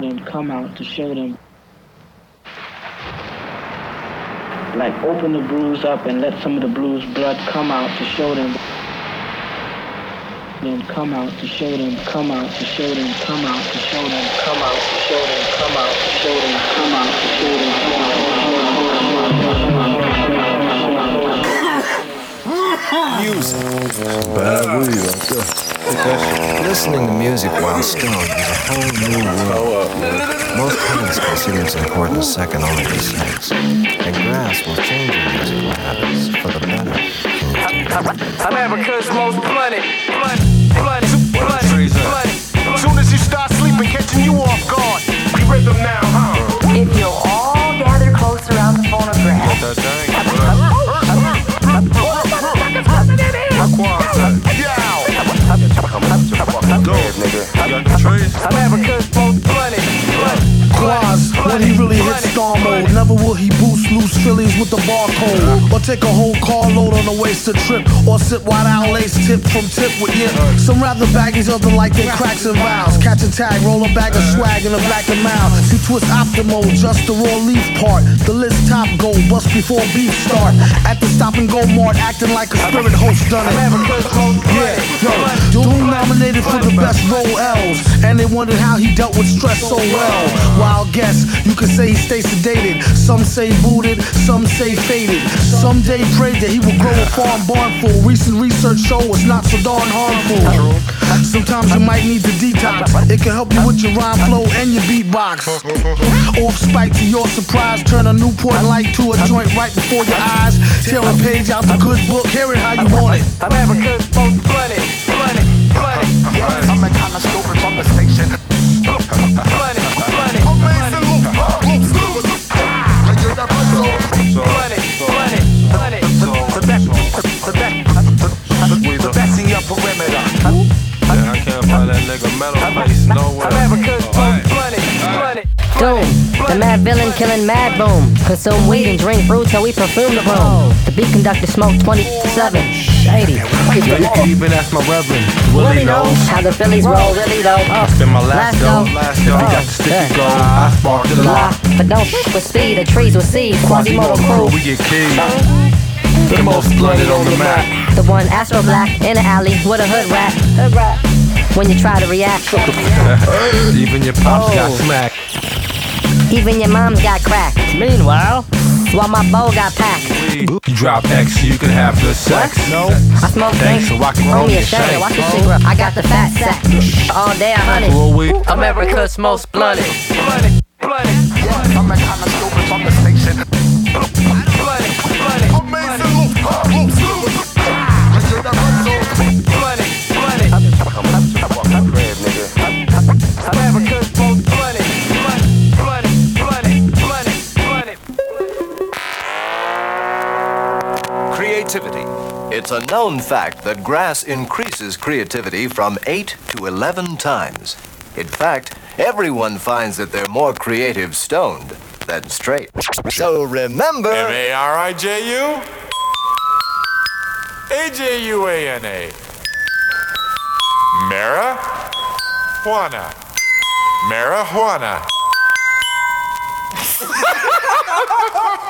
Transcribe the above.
Then come out to show them. Like open the bruise up and let some of the bruised blood come out to show them. Then come out to show them, come out to show them, come out to show them, come out to show them, come out to show them, come out to show them, come out Music. Bad weed right there. Listening to music while stoned is a whole new world. Most parents consider it important second only to sex. And grass will change your musical habits for the better. I'm America's most blunted. Soon as you start sleeping, catching you off guard. We rhythm now, huh? If you'll all gather close around the phonograph. America's most blunted. Quaz, when he really hits star mode, never will he boost loose Phillies with the barcode, or take a whole carload on a wasted trip, or sit wide out lace tip from tip with yip. Some rather baggies, other like they cracks and vows. Catch a tag, roll a bag of swag in a black and mouth. See twist optimal, just the raw leaf part. The list top go, bust before beef start. At the stop and go mart, acting like a spirit host done it. Yeah, yo, Doom nominated for the best role L's, and they wondered how he dealt with stress so well. Wild guess, you could say he stays sedated. Some say booted, some say faded. Someday prayed that he will grow a farm barn full. Recent research show it's not so darn harmful. Sometimes you might need to detox. It can help you with your rhyme flow and your beatbox. Off spike to your surprise, turn a Newport light to a joint right before your eyes. Tear a page out the good book, hear it how you want it. America's most blunted. I'm a kind of stupid from the station. The best in your perimeter. I can't find that nigga metal face nowhere. America's most blunted. Doom, the mad villain killing mad boom. Consume weed and drink fruit till we perfume the room. The beat conductor smoke 27. Shady. Yo, you can even ask my reverend. Willie knows how the Phillies roll, really though. It's been my last go. If you got the sticky gold, I sparked the lot. But don't with speed, the trees with seed. Quasimodo crew. We get keyed. The most blunted on the map. The one Astro Black in the alley with a hood rat. When you try to react. Even your pops got smacked. Even your mom's got cracked. Meanwhile, while my bow got packed. You drop X so you can have good sex. No, I smoke thanks so I can roll me your a shame. shank. Watch this shit, bro. I got the fat sack. All day I hunted. America's most blunted. I'm a kind of stupid from the station. America's most blunted. Creativity. It's a known fact that grass increases creativity from 8 to 11 times. In fact, everyone finds that they're more creative stoned than straight. So remember... M-A-R-I-J-U A-J-U-A-N-A Marijuana. Marijuana.